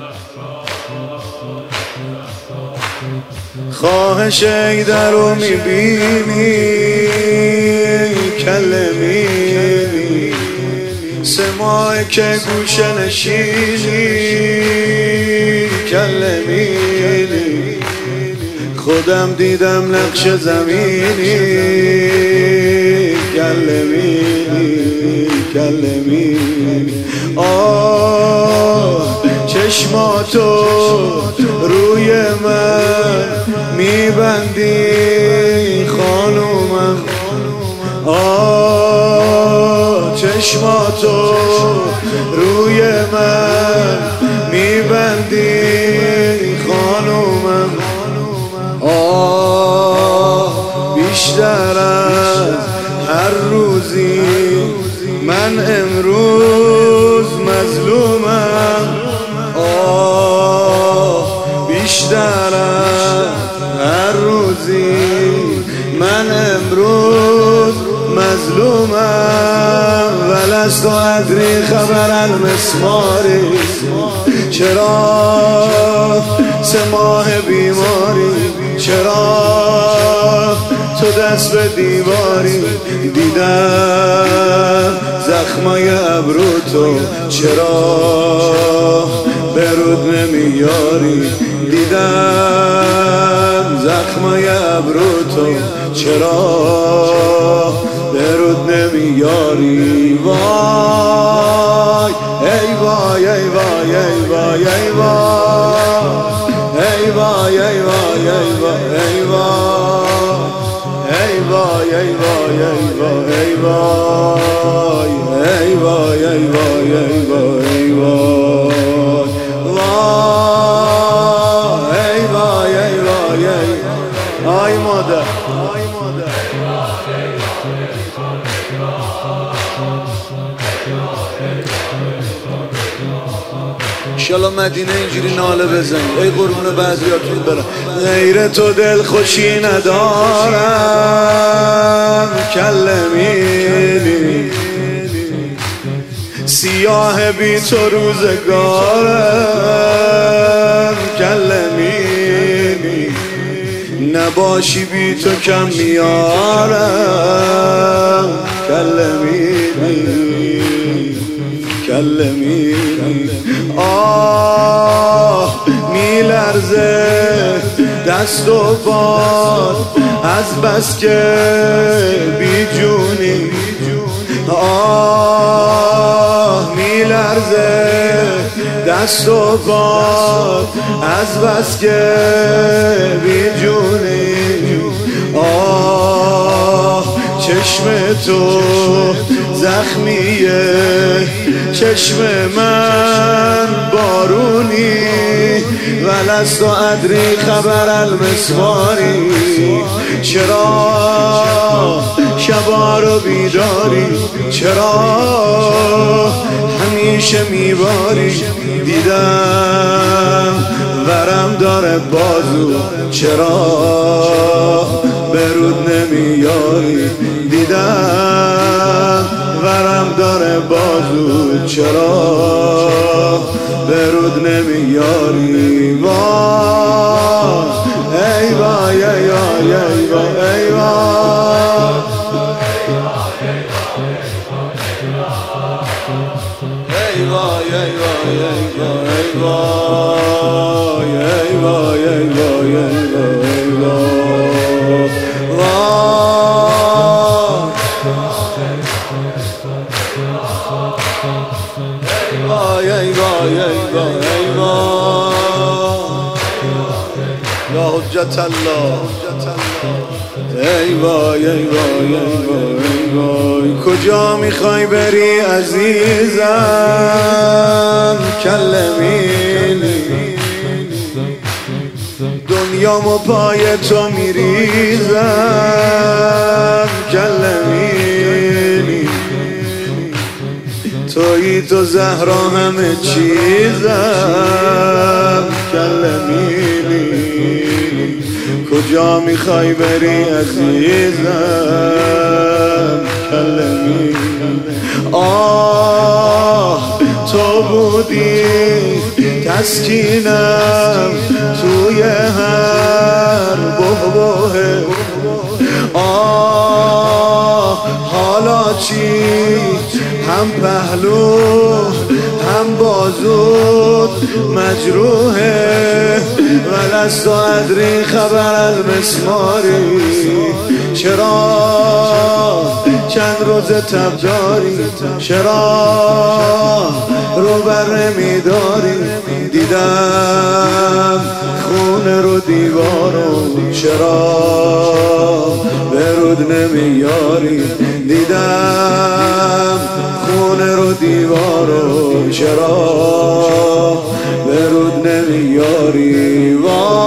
خواهش ایدر رو میبینی کله میبینی سه ماه که گوشه نشینی کله میبینی خودم دیدم نقش زمینی کله میبینی کله میبینی آه چشماتو روی من میبندی خانومم آه چشماتو روی من میبندی خانومم آه بیشتر از هر روزی من امروز مظلومم آه بیشتر از هر روزی من امروز مظلومم ولست ادری خبر المسماری چرا سه ماه بیماری چرا تو دست به دیواری دیدم زخمای ابرو تو چرا به رود نمیاری دیدم زخمای ابرو تو چرا به رود نمیاری وای ای وای ای وای ای وای ای وای ای وای ای وای ای وای ای وای ای وای ای وای ای وای ای وای ای وای ای وای ای وای ای وای ای وای آی مادر انشالله مدینه اینجوری ناله بزنی ای قربون بعضیاتون برم غیر تو دل خوشی ندارم کله میبینی سیاه بی تو روزگارم کله میبینی نباشی بی تو کم میارم کله میبینی کله میبینی آه میلرزه دست و پات از بس که بی جونی آه میلرزه دست و پات از بس که بی جونی آه چشم تو زخمیه چشم من بارونی ولست ادری خبر المسماری چرا شبا رو بیداری چرا همیشه میباری دیدم ورم داره بازو چرا به رود نمیاری دیدم ورم داره بازو چرا به رود نمیاری وای ای وای ای وای ای وای ای وای ای وای ای وای ای وای ای وای ای وای ای وای ای وای ای یا حجت الله ای وای ای وای ای وای کجا میخوای بری عزیزم کله میبینی دنیامو پای تو میریزم کله میبینی تویی تو زهرا همه چیزم کله میبینی کجا میخوای بری عزیزم کله میبینی آه تو بودی تسکینم توی هر بحبوحه. حالا چی؟ هم پهلو هم بازود مجروحه، ولست و ادری خبر از مسماری. چرا چند روز تب داری؟ چرا رو بر نمیداری؟ دیدم خونه رو دیوارو، چرا به رود نمیاری؟ دیدم خونه رو دیوارو، چرا به رود نمیاری؟